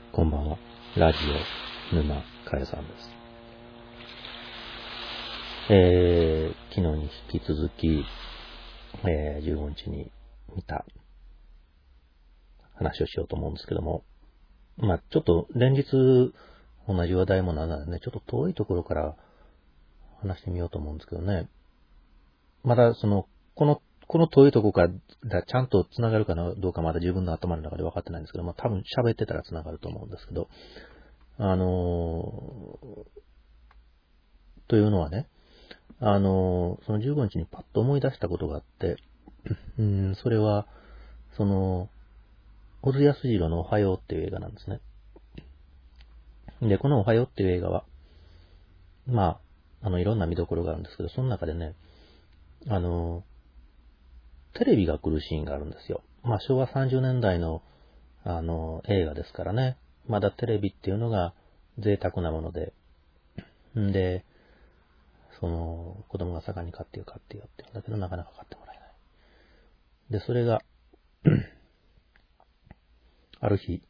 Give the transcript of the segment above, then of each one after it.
こんばんは。ラジオ沼かやさんです。昨日に引き続き、15日に見た話をしようと思うんですけども、ちょっと連日同じ話題もならないので、ちょっと遠いところから話してみようと思うんですけどね。まだこの遠いところからちゃんと繋がるかどうかまだ自分の頭の中で分かってないんですけど、多分喋ってたら繋がると思うんですけど、というのはね、その15日にパッと思い出したことがあって、それは、小津安二郎のおはようっていう映画なんですね。で、このおはようっていう映画は、いろんな見どころがあるんですけど、その中でね、テレビが来るシーンがあるんですよ。昭和30年代の、映画ですからね、まだテレビっていうのが贅沢なもので、で、子供が盛んに買ってよって言うんだけど、なかなか買ってもらえない。で、それが、ある日、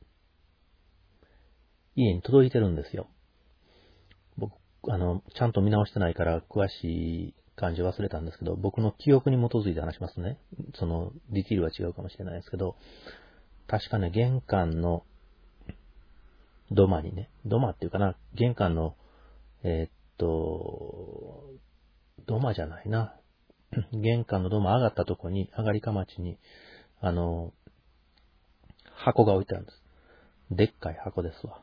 家に届いてるんですよ。僕、ちゃんと見直してないから詳しい感じ忘れたんですけど、僕の記憶に基づいて話しますね。ディティールは違うかもしれないですけど、確かね、玄関の土間にね、土間っていうかな、玄関の、土間じゃないな。玄関の土間上がったとこに、上がりかまちに、箱が置いてあるんです。でっかい箱ですわ。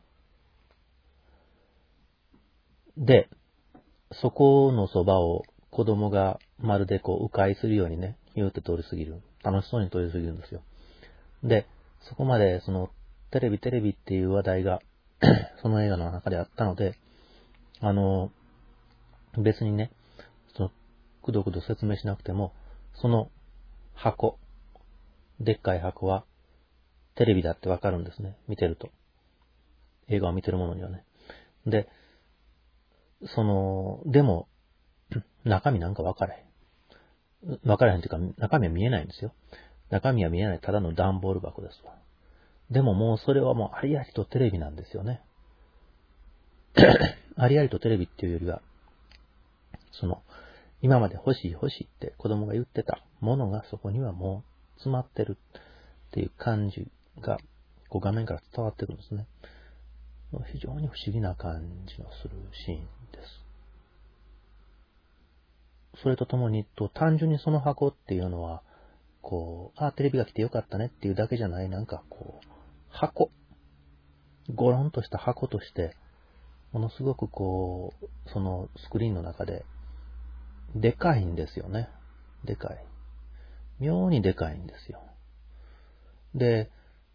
で、そこのそばを子供がまるで迂回するようにね、ヒューって通り過ぎる。楽しそうに通り過ぎるんですよ。で、そこまでテレビっていう話題がその映画の中であったので、別にね、くどくど説明しなくても、その箱、でっかい箱はテレビだってわかるんですね。見てると。映画を見てるものにはね。で、でも、中身なんかわからへん。わからへんというか、中身は見えないんですよ。中身は見えない、ただの段ボール箱ですわ。でももうそれはもうありありとテレビなんですよね。ありありとテレビっていうよりは、今まで欲しいって子供が言ってたものがそこにはもう詰まってるっていう感じが、画面から伝わってくるんですね。非常に不思議な感じのするシーンです。それとともに、単純にその箱っていうのは、テレビが来てよかったねっていうだけじゃない、箱。ゴロンとした箱として、ものすごくそのスクリーンの中で、でかいんですよね。でかい。妙にでかいんですよ。で、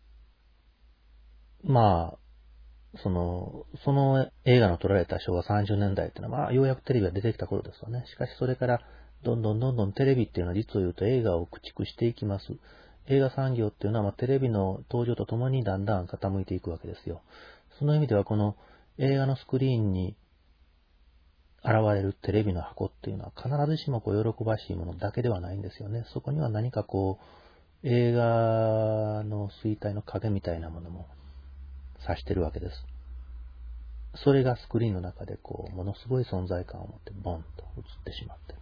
その映画の撮られた昭和30年代っていうのは、ようやくテレビが出てきた頃ですよね。しかしそれから、どんどんテレビっていうのは実を言うと映画を駆逐していきます。映画産業っていうのは、テレビの登場とともにだんだん傾いていくわけですよ。その意味では、この映画のスクリーンに現れるテレビの箱っていうのは、必ずしも喜ばしいものだけではないんですよね。そこには何か映画の衰退の影みたいなものも指してるわけです。それがスクリーンの中でものすごい存在感を持ってボンと映ってしまってる。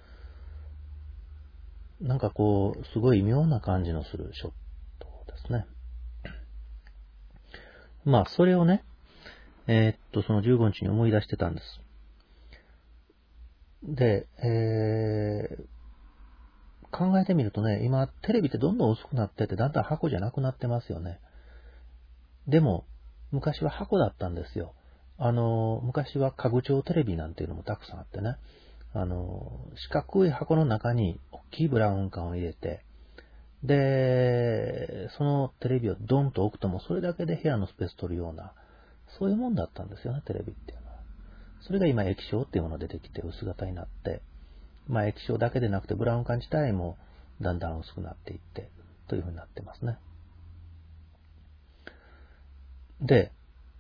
すごい妙な感じのするショットですね。それをね、その15日に思い出してたんです。で、考えてみるとね、今テレビってどんどん薄くなってて、だんだん箱じゃなくなってますよね。でも、昔は箱だったんですよ。昔は家具調テレビなんていうのもたくさんあってね。四角い箱の中に大きいブラウン管を入れて、で、そのテレビをドンと置くともそれだけで部屋のスペース取るような、そういうもんだったんですよね、テレビっていうのは。それが今液晶っていうものが出てきて薄型になって、液晶だけでなくてブラウン管自体もだんだん薄くなっていって、という風になってますね。で、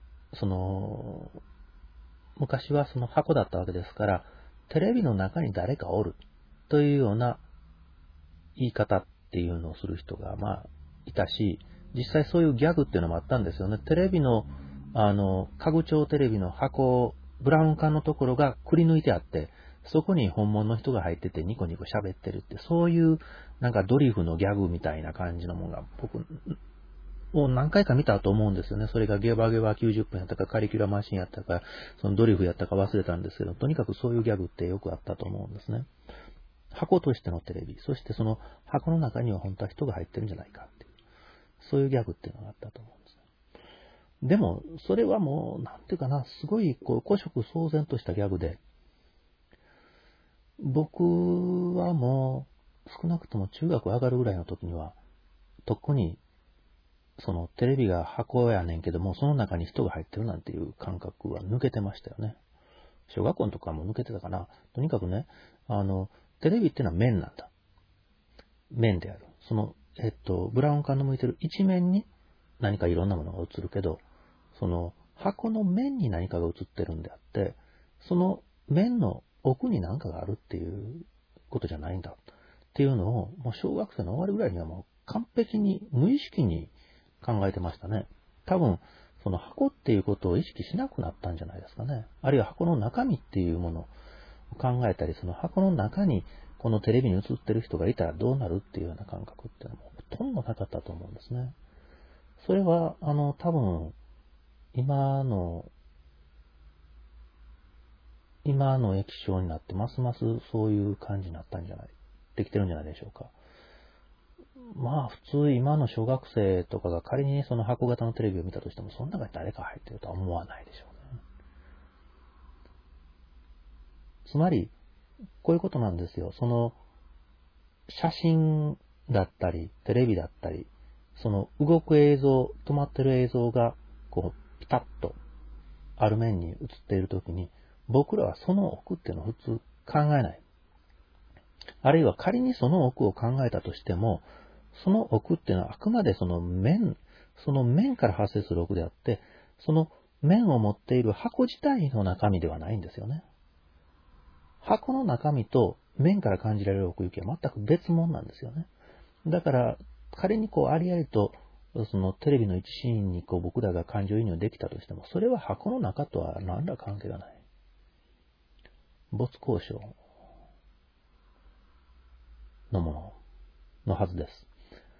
昔はその箱だったわけですから、テレビの中に誰かおるというような言い方っていうのをする人がいたし、 実際そういうギャグっていうのもあったんですよね。テレビの、家具調テレビの箱、ブラウン管のところがくり抜いてあって、そこに本物の人が入っててニコニコ喋ってるって、そういうなんかドリフのギャグみたいな感じのものが僕、もう何回か見たと思うんですよね。それがゲバゲバ90分やったか、カリキュラマシンやったか、そのドリフやったか忘れたんですけど、とにかくそういうギャグってよくあったと思うんですね。箱としてのテレビ、そしてその箱の中には本当は人が入ってるんじゃないかっていう、そういうギャグっていうのがあったと思うんですね。でも、それはもう、なんていうかな、すごいこう古色騒然としたギャグで、僕はもう少なくとも中学上がるぐらいの時には、とっくにそのテレビが箱やねんけども、その中に人が入ってるなんていう感覚は抜けてましたよね。小学校のとかも抜けてたかな。とにかくね、テレビっていうのは面なんだ。面である。その、ブラウン管の向いてる一面に何かいろんなものが映るけど、その箱の面に何かが映ってるんであって、その面の奥に何かがあるっていうことじゃないんだっていうのを、もう小学生の終わりぐらいにはもう完璧に無意識に考えてましたね。多分、その箱っていうことを意識しなくなったんじゃないですかね。あるいは箱の中身っていうものを考えたり、その箱の中にこのテレビに映ってる人がいたらどうなるっていうような感覚っていうのもほとんどなかったと思うんですね。それは、多分、今の液晶になって、ますますそういう感じになったんじゃない、できてるんじゃないでしょうか。まあ普通今の小学生とかが仮にその箱型のテレビを見たとしても、その中に誰か入ってるとは思わないでしょうね。つまり、こういうことなんですよ。その写真だったり、テレビだったり、その動く映像、止まってる映像がこうピタッとある面に映っているときに、僕らはその奥っていうのを普通考えない。あるいは仮にその奥を考えたとしても、その奥っていうのはあくまでその面から発生する奥であって、その面を持っている箱自体の中身ではないんですよね。箱の中身と面から感じられる奥行きは全く別物なんですよね。だから、仮にこうありありと、そのテレビの一シーンにこう僕らが感情移入できたとしても、それは箱の中とは何ら関係がない。没交渉のもののはずです。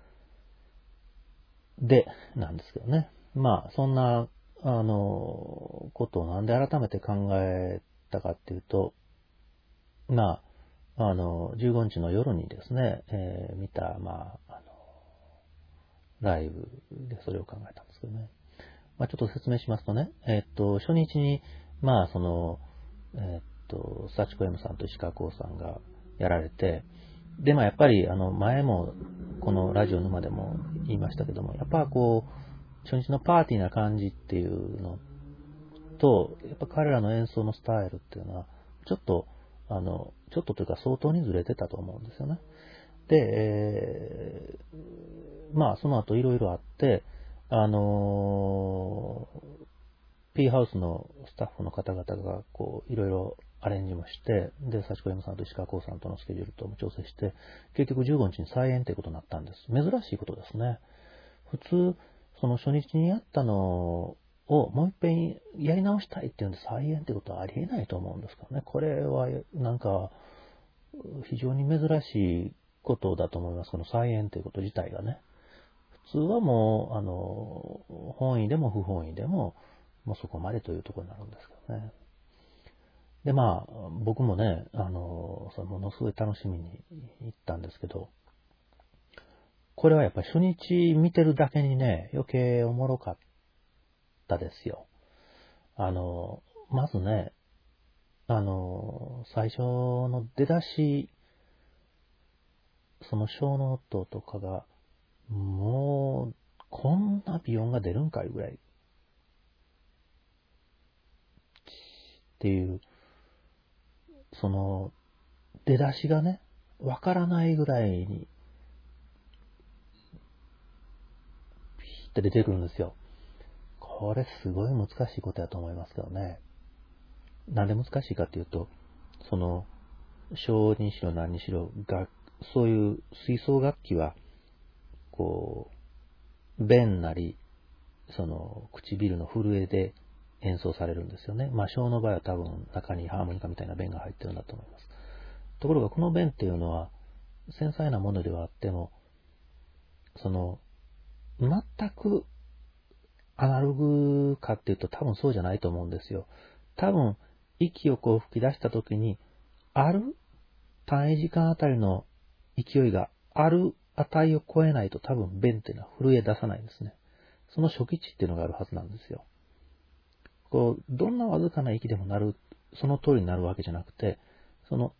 で、なんですけどね。まあ、そんな、ことをなんで改めて考えたかっていうと、まあ、15日の夜にですね、見た、まあ、ライブでそれを考えたんですけどね。まあ、ちょっと説明しますとね、初日に、まあ、その、幸子 M さんと石川光さんがやられて、で、まあ、やっぱり、前も、このラジオ沼でも言いましたけども、やっぱこう、初日のパーティーな感じっていうのと、やっぱ彼らの演奏のスタイルっていうのは、ちょっとというか相当にずれてたと思うんですよね。で、まあ、その後いろいろあって、P ハウスのスタッフの方々が、こう、いろいろアレンジもして、で、幸子 M さんと石川光さんとのスケジュールとも調整して、結局15日に再演ということになったんです。珍しいことですね。普通、その初日にやったのをもう一遍やり直したいっていうんで再演ってことはありえないと思うんですからね。これは、なんか、非常に珍しいことだと思います。この再演ということ自体がね。普通はもう、本意でも不本意でも、もうそこまでというところになるんですけどね。で、まあ、僕もね、それものすごい楽しみに行ったんですけど、これはやっぱり初日見てるだけにね、余計おもろかったですよ。まずね、最初の出だし、その小ノートとかが、もう、こんなビヨンが出るんかいぐらい。っていう、その、出だしがね、わからないぐらいに、ピーって出てくるんですよ。これすごい難しいことやと思いますけどね。なんで難しいかっていうと、その、小にしろ何にしろ、そういう吹奏楽器は、こう、 弁なり、その唇の震えで演奏されるんですよね。小の場合は多分中にハーモニカみたいな弁が入ってるんだと思います。ところがこの弁っていうのは繊細なものではあっても、その全くアナログかっていうと多分そうじゃないと思うんですよ。多分息をこう吹き出したときに、ある単位時間あたりの勢いがある値を超えないと多分弁っていうのは震え出さないんですね。その初期値っていうのがあるはずなんですよ。こう、どんなわずかな息でもなる、その通りになるわけじゃなくて、その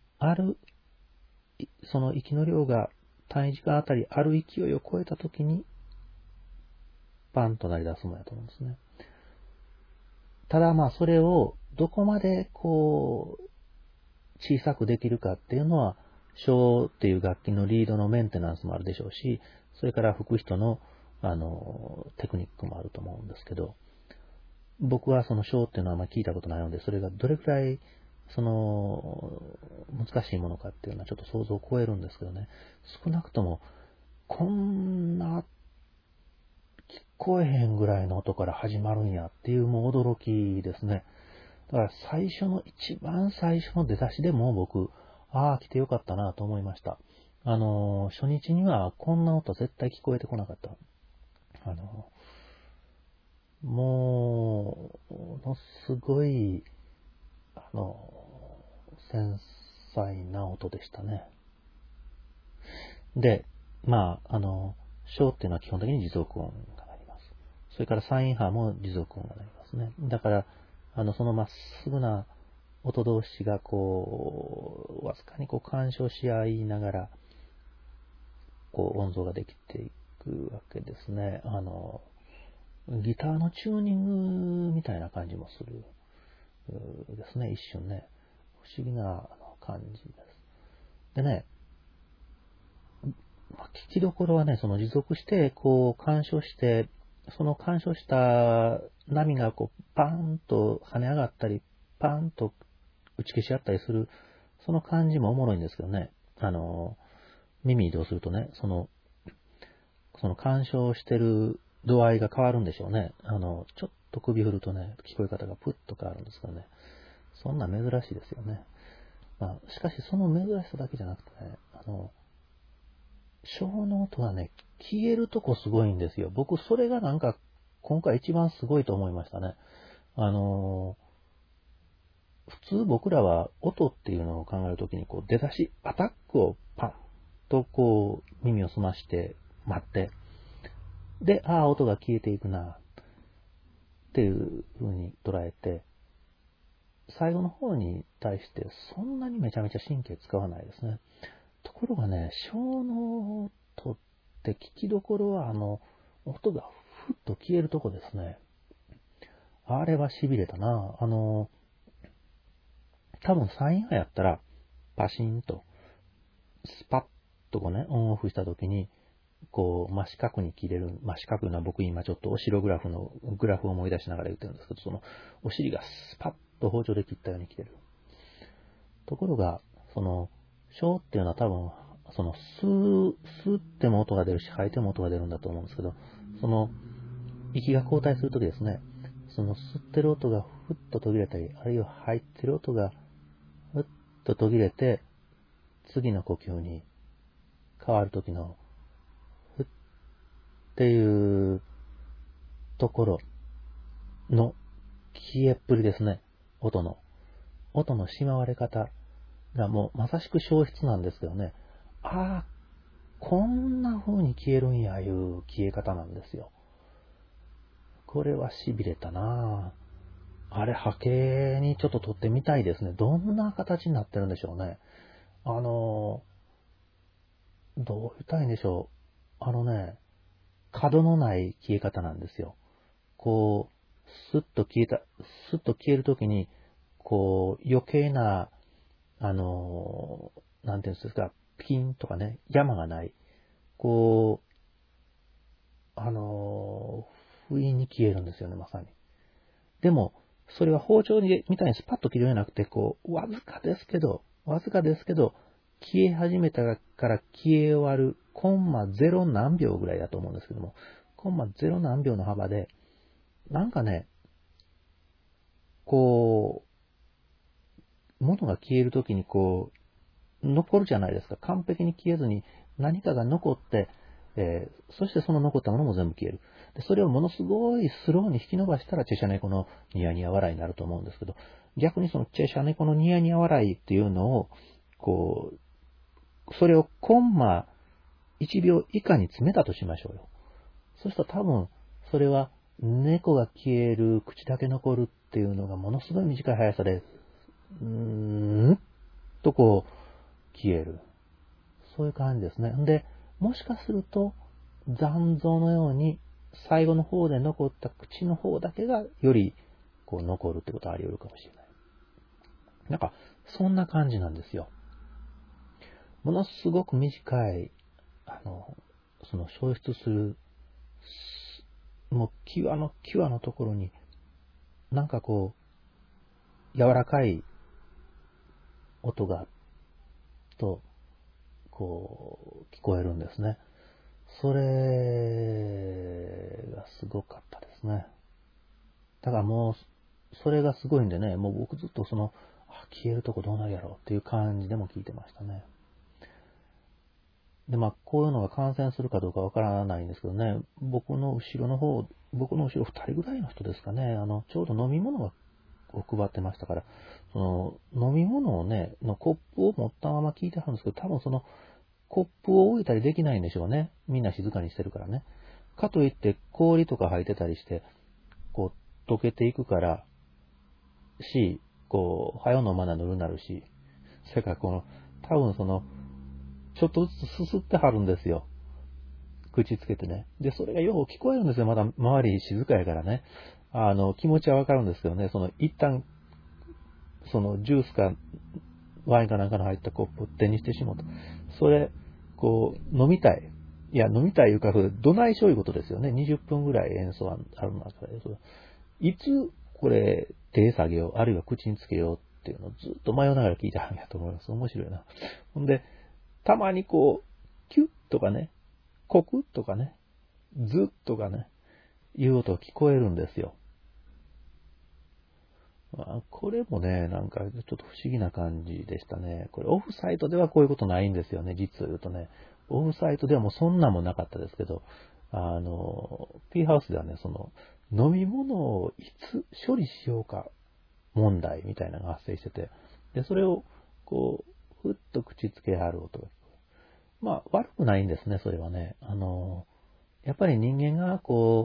息の量が単位時間あたりある勢いを超えたときに、パンと鳴り出すもんやと思うんですね。ただそれをどこまでこう、小さくできるかっていうのは、小っていう楽器のリードのメンテナンスもあるでしょうし、それから吹く人の、テクニックもあると思うんですけど、僕はその小っていうのは聞いたことないので、それがどれくらい、難しいものかっていうのはちょっと想像を超えるんですけどね、少なくとも、こんな聞こえへんぐらいの音から始まるんやっていうもう驚きですね。だから一番最初の出だしでも僕、来てよかったなと思いました。初日にはこんな音絶対聞こえてこなかった。もう、ものすごい、繊細な音でしたね。で、小っていうのは基本的に持続音が鳴ります。それからサイン波も持続音が鳴りますね。だから、そのまっすぐな音同士がわずかに干渉し合いながら、音像ができていくわけですね。ギターのチューニングみたいな感じもするですね、一瞬ね。不思議な感じです。でね、聞きどころはね、その持続して、干渉して、その干渉した波がパーンと跳ね上がったり、パーンと打ち消し合ったりする、その感じもおもろいんですけどね。耳移動するとね、その干渉してる度合いが変わるんでしょうね。ちょっと首振るとね、聞こえ方がプッと変わるんですけどね。そんな珍しいですよね。しかしその珍しさだけじゃなくてね、小の音がね、消えるとこすごいんですよ。僕、それが今回一番すごいと思いましたね。普通僕らは音っていうのを考えるときに、出だし、アタックをパンと耳を澄まして待って、で、音が消えていくな、っていう風に捉えて、最後の方に対してそんなにめちゃめちゃ神経使わないですね。ところがね、小の音って聞きどころは音がふっと消えるとこですね。あれは痺れたな。多分サイン波やったら、パシンと、スパッとオンオフしたときに、真四角に切れる。真四角な僕今ちょっとオシログラフのグラフを思い出しながら言ってるんですけど、そのお尻がスパッと包丁で切ったように切れる。ところが、小っていうのは多分、吸っても音が出るし、吐いても音が出るんだと思うんですけど、息が交代するときですね、吸ってる音がふっと途切れたり、あるいは吐いてる音がふっと途切れて、次の呼吸に変わるときの、ふっていうところの消えっぷりですね、音のしまわれ方がもうまさしく消失なんですけどね、こんな風に消えるんやいう消え方なんですよ。これは痺れたなぁ。あれ波形にちょっと撮ってみたいですね。どんな形になってるんでしょうね。どう言ったらいいんでしょう。角のない消え方なんですよ。スッと消えるときに、余計な、なんていうんですか、ピンとかね、山がない。不意に消えるんですよね、まさに。でも、それは包丁みたいにスパッと切るんじゃなくて、わずかですけど、 消え始めたから消え終わるコンマゼロ何秒ぐらいだと思うんですけども、コンマゼロ何秒の幅で、なんかね、こう、物が消えるときに残るじゃないですか。完璧に消えずに何かが残って、そしてその残ったものも全部消える。で、それをものすごいスローに引き伸ばしたらチェシャ猫のニヤニヤ笑いになると思うんですけど、逆にそのチェシャ猫のニヤニヤ笑いっていうのを、それをコンマ1秒以下に詰めたとしましょうよ。そうしたら多分、それは猫が消える、口だけ残るっていうのがものすごい短い速さで、と消える。そういう感じですね。で、もしかすると、残像のように、最後の方で残った口の方だけが、より、残るってことはあり得るかもしれない。なんか、そんな感じなんですよ。ものすごく短い、その消失する、もう際のところに、なんか柔らかい音が、聞こえるんですね。それがすごかったですね。だからもう、それがすごいんでね、もう僕ずっと消えるとこどうなるやろうっていう感じでも聞いてましたね。で、こういうのが感染するかどうかわからないんですけどね、僕の後ろ2人ぐらいの人ですかね、ちょうど飲み物を配ってましたから、その飲み物をね、のコップを持ったまま聞いてはるんですけど、多分そのコップを置いたりできないんでしょうね。みんな静かにしてるからね。かといって氷とか入ってたりして、溶けていくからし、早飲まなぬるなるし、それから多分ちょっとずつすすってはるんですよ。口つけてね。で、それがよう聞こえるんですよ。まだ周り静かやからね。気持ちはわかるんですけどね、一旦、ジュースかワインかなんかの入ったコップを手にしてしもうと。それ、飲みたい。いや、飲みたいいうか、どないしょいうことですよね。20分ぐらい演奏ある中で。いつ、これ、手下げよう、あるいは口につけようっていうのをずっと迷いながら聞いたんやと思います。面白いな。ほんで、たまにキュッとかね、コクッとかね、ズッとかね、いう音が聞こえるんですよ。これもね、なんかちょっと不思議な感じでしたね。これオフサイトではこういうことないんですよね、実を言うとね。オフサイトではもうそんなもなかったですけど、P ハウスではね、飲み物をいつ処理しようか問題みたいなのが発生してて、で、それをふっと口つけはる音が聞こえる。悪くないんですね、それはね。やっぱり人間が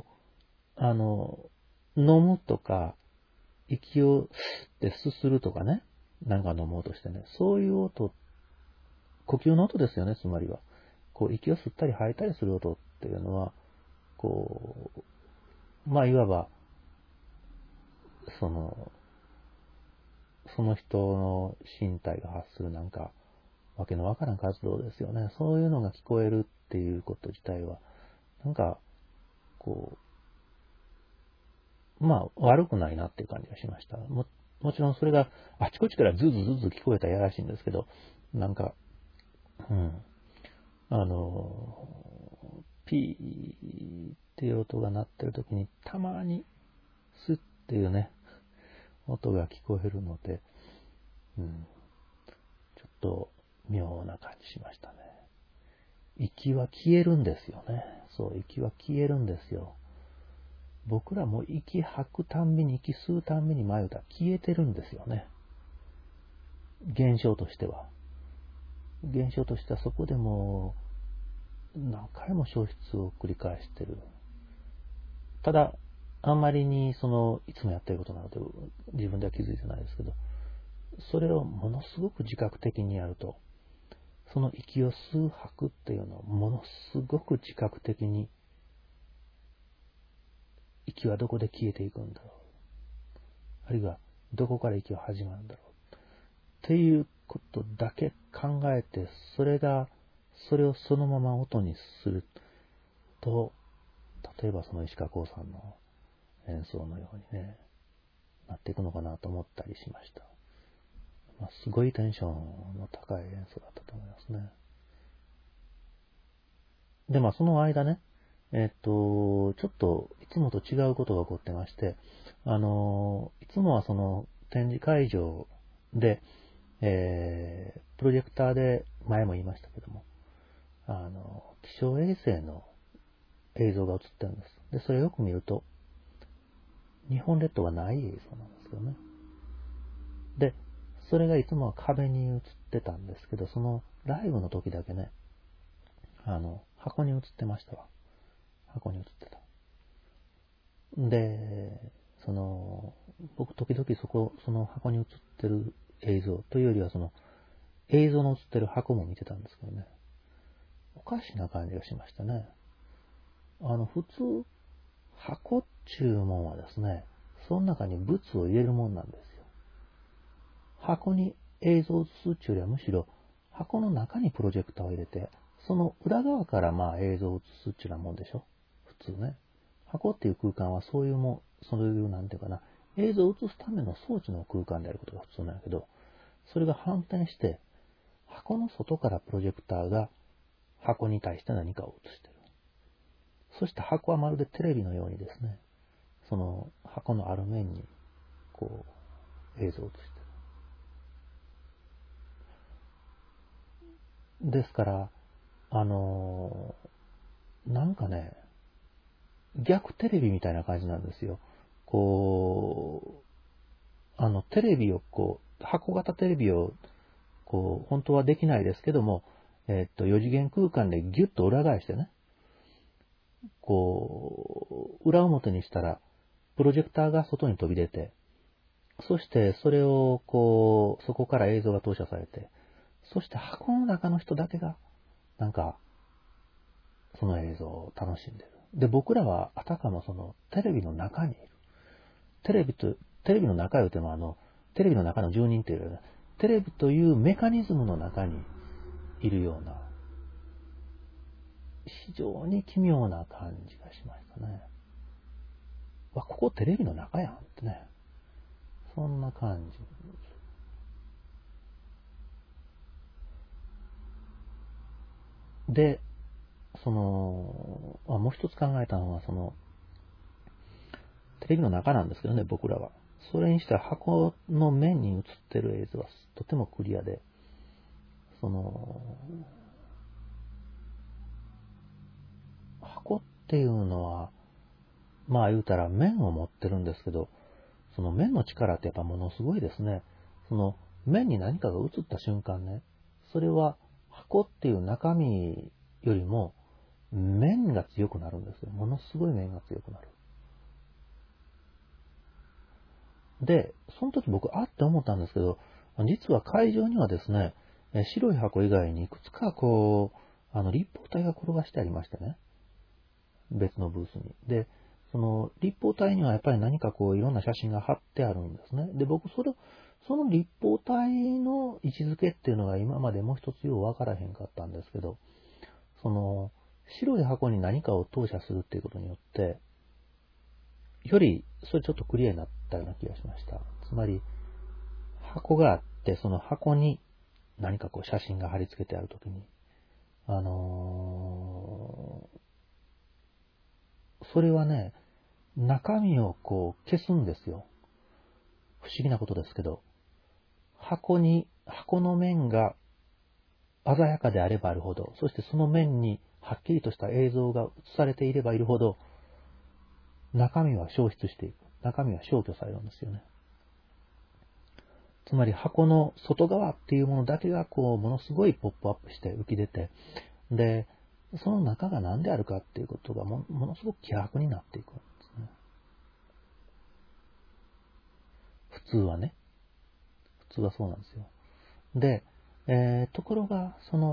飲むとか、息をですするとかね、なんか飲もうとしてね、そういう音、呼吸の音ですよね、つまりは。息を吸ったり吐いたりする音っていうのは、いわば、その人の身体が発するなんか、わけのわからん活動ですよね。そういうのが聞こえるっていうこと自体は、なんか、悪くないなっていう感じがしました。もちろんそれがあちこちからズズズズ聞こえたらやらしいんですけど、なんか、ピーっていう音が鳴ってる時にたまにスッっていうね、音が聞こえるので、ちょっと妙な感じしましたね。息は消えるんですよね。そう、息は消えるんですよ。僕らも息吐くたんびに、息吸うたんびに眉歌消えてるんですよね。現象としては。現象としてはそこでも何回も消失を繰り返してる。ただ、あんまりにいつもやってることなので自分では気づいてないですけど、それをものすごく自覚的にやると、その息を吸う吐くっていうのをものすごく自覚的に、息はどこで消えていくんだろう。あるいはどこから息は始まるんだろう。っていうことだけ考えて、それをそのまま音にすると、例えばその石川光さんの演奏のようにね、なっていくのかなと思ったりしました。 すごいテンションの高い演奏だったと思いますね。で、その間ね、ちょっといつもと違うことが起こってまして、いつもはその展示会場で、プロジェクターで、前も言いましたけども、気象衛星の映像が映ってるんです。で、それをよく見ると、日本列島がない映像なんですよね。で、それがいつもは壁に映ってたんですけど、そのライブの時だけね、箱に映ってましたわ。箱に映ってた。で、僕時々その箱に映ってる映像というよりは映像の映ってる箱も見てたんですけどね。おかしな感じがしましたね。普通、箱っちゅうもんはですね、その中に物を入れるもんなんですよ。箱に映像を映すっちゅうよりはむしろ箱の中にプロジェクターを入れて、その裏側から映像を映すっちゅうようなもんでしょ。普通ね。箱っていう空間はそういうなんていうかな、映像を映すための装置の空間であることが普通なんやけど、それが反転して、箱の外からプロジェクターが箱に対して何かを映してる。そして箱はまるでテレビのようにですね、その箱のある面に映像を映してる。ですから、なんかね、逆テレビみたいな感じなんですよ。テレビを箱型テレビを本当はできないですけども、4次元空間でギュッと裏返してね、裏表にしたら、プロジェクターが外に飛び出て、そしてそれをそこから映像が投射されて、そして箱の中の人だけが、なんか、その映像を楽しんでる。で、僕らはあたかもそのテレビの中にいる。テレビの中よてもテレビの中の住人っていうよりは、テレビというメカニズムの中にいるような、非常に奇妙な感じがしましたね。ここテレビの中やんってね。そんな感じ。で、もう一つ考えたのは、テレビの中なんですけどね、僕らは。それにしては箱の面に映ってる映像はとてもクリアで、箱っていうのは、言うたら面を持ってるんですけど、その面の力ってやっぱものすごいですね。その面に何かが映った瞬間ね、それは箱っていう中身よりも面が強くなるんですよ。ものすごい面が強くなる。で、その時僕って思ったんですけど、実は会場にはですね、白い箱以外にいくつか立方体が転がしてありましてね。別のブースに。で、その立方体にはやっぱり何かいろんな写真が貼ってあるんですね。で、僕その立方体の位置づけっていうのが今までもう一つようわからへんかったんですけど、白い箱に何かを投射するっていうことによって、よりそれちょっとクリアになったような気がしました。つまり、箱があって、その箱に何か写真が貼り付けてあるときに、それはね、中身を消すんですよ。不思議なことですけど、箱の面が鮮やかであればあるほど、そしてその面にはっきりとした映像が映されていればいるほど、中身は消失していく。中身は消去されるんですよね。つまり箱の外側っていうものだけがものすごいポップアップして浮き出て、で、その中が何であるかっていうことがものすごく希薄になっていくんですね。普通はね。普通はそうなんですよ。で、ところが、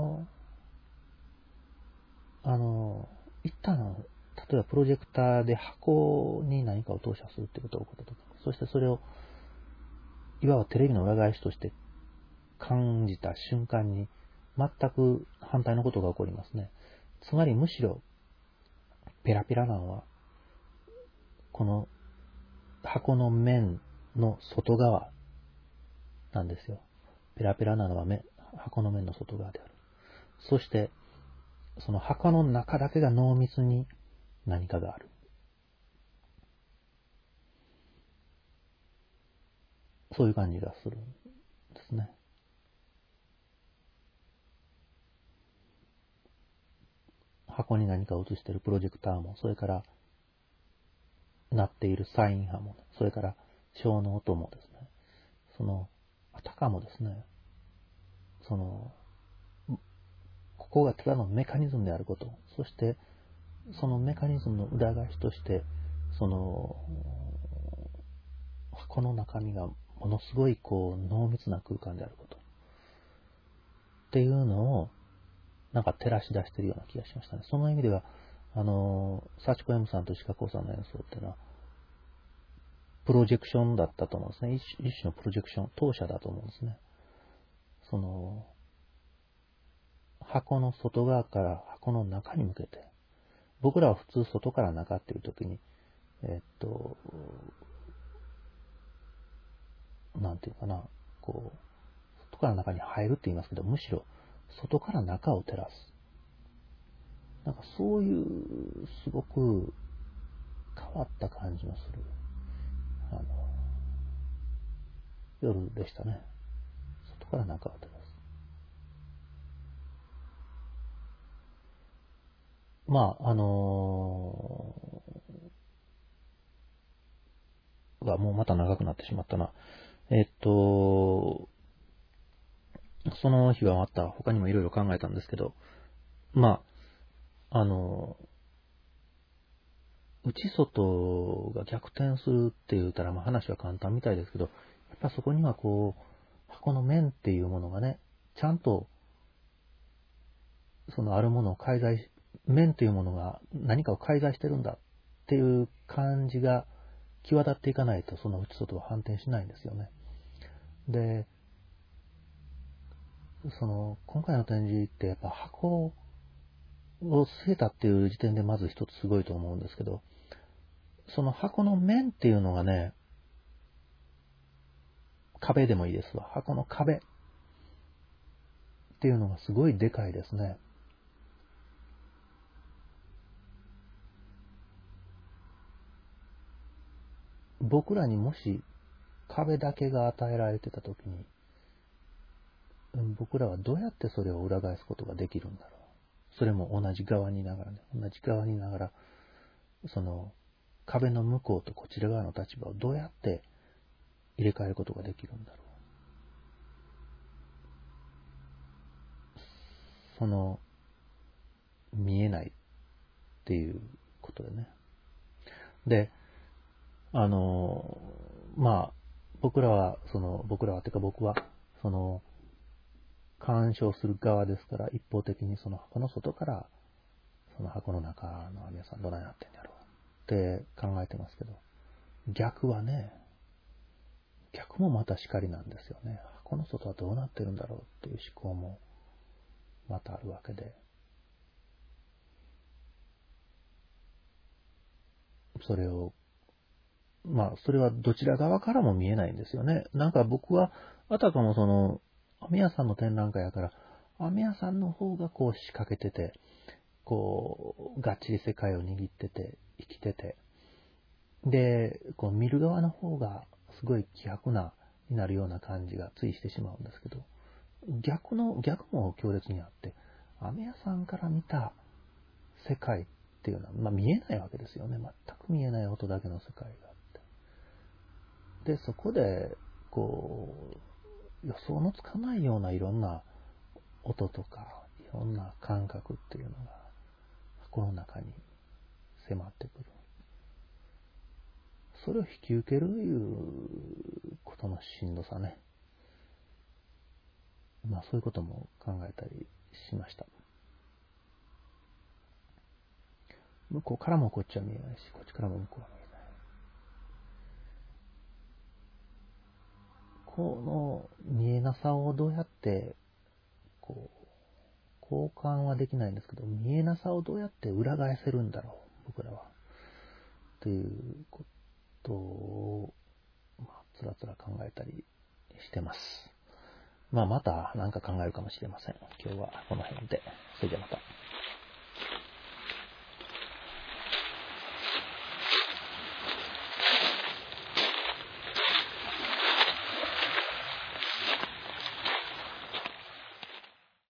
一旦、例えばプロジェクターで箱に何かを投射するってことが起こったとき、そしてそれを、いわばテレビの裏返しとして感じた瞬間に、全く反対のことが起こりますね。つまりむしろ、ペラペラなのは、この箱の面の外側なんですよ。 ペラペラなのは箱の面の外側である。そして、その箱の中だけが濃密に何かがある。そういう感じがするんですね。箱に何かを映しているプロジェクターも、それから鳴っているサイン波も、それから小の音もですね、あたかもですね、ここがただのメカニズムであること、そしてそのメカニズムの裏返しとして、箱の中身がものすごい濃密な空間であることっていうのをなんか照らし出しているような気がしましたね。その意味では幸子 M さんと石川光さんの演奏っていうのはプロジェクションだったと思うんですね。一種のプロジェクション、投射だと思うんですね。箱の外側から箱の中に向けて、僕らは普通外から中っていうときに、なんていうかな、外から中に入るって言いますけど、むしろ外から中を照らす。なんかそういうすごく変わった感じのする、夜でしたね。外から中を照らす。まあ、もうまた長くなってしまったな。その日はまた他にもいろいろ考えたんですけど、まあ、内外が逆転するって言ったら、話は簡単みたいですけど、やっぱそこには箱の面っていうものがね、ちゃんと、あるものを面っていうものが何かを介在してるんだっていう感じが際立っていかないと、その内外は反転しないんですよね。で、今回の展示ってやっぱ箱を据えたっていう時点でまず一つすごいと思うんですけど、その箱の面っていうのがね、壁でもいいですわ。箱の壁っていうのがすごいでかいですね。僕らにもし壁だけが与えられてたときに、僕らはどうやってそれを裏返すことができるんだろう。それも同じ側にいながらね、同じ側にいながら、壁の向こうとこちら側の立場をどうやって入れ替えることができるんだろう。見えないっていうことでね。で、僕らはてか僕は、干渉する側ですから、一方的にその箱の外から、その箱の中の皆さんどないなってんやろうって考えてますけど、逆もまたしかりなんですよね。箱の外はどうなってるんだろうっていう思考もまたあるわけで、それはどちら側からも見えないんですよね。なんか僕は、あたかもアミヤさんの展覧会やから、アミヤさんの方が仕掛けてて、がっちり世界を握ってて、生きてて、で、見る側の方がすごい希薄になるような感じがついしてしまうんですけど、逆も強烈にあって、アミヤさんから見た世界っていうのは、見えないわけですよね。全く見えない音だけの世界があって。で、そこで、予想のつかないようないろんな音とか、いろんな感覚っていうのが、箱の中に迫ってくる。それを引き受けるいうことのしんどさね。そういうことも考えたりしました。向こうからもこっちは見えないし、こっちからも向こうは見えない。この見えなさをどうやって、交換はできないんですけど、見えなさをどうやって裏返せるんだろう、僕らは。ということを、つらつら考えたりしてます。 まあまた何か考えるかもしれません。今日はこの辺で。それではまた。